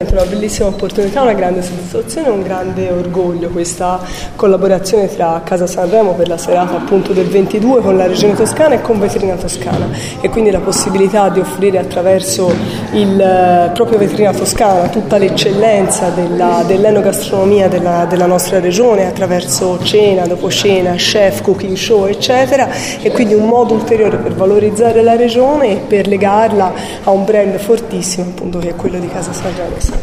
veramente una bellissima opportunità, una grande soddisfazione e un grande orgoglio questa collaborazione tra Casa Sanremo per la serata appunto del 22 con la Regione Toscana e con Vetrina Toscana, e quindi la possibilità di offrire attraverso il proprio Vetrina Toscana tutta l'eccellenza dell'enogastronomia della nostra regione attraverso cena, dopo cena, chef, cooking show eccetera, e quindi un modo ulteriore per valorizzare la regione e per legarla a un brand fortissimo appunto che è quello di Casa Sanremo.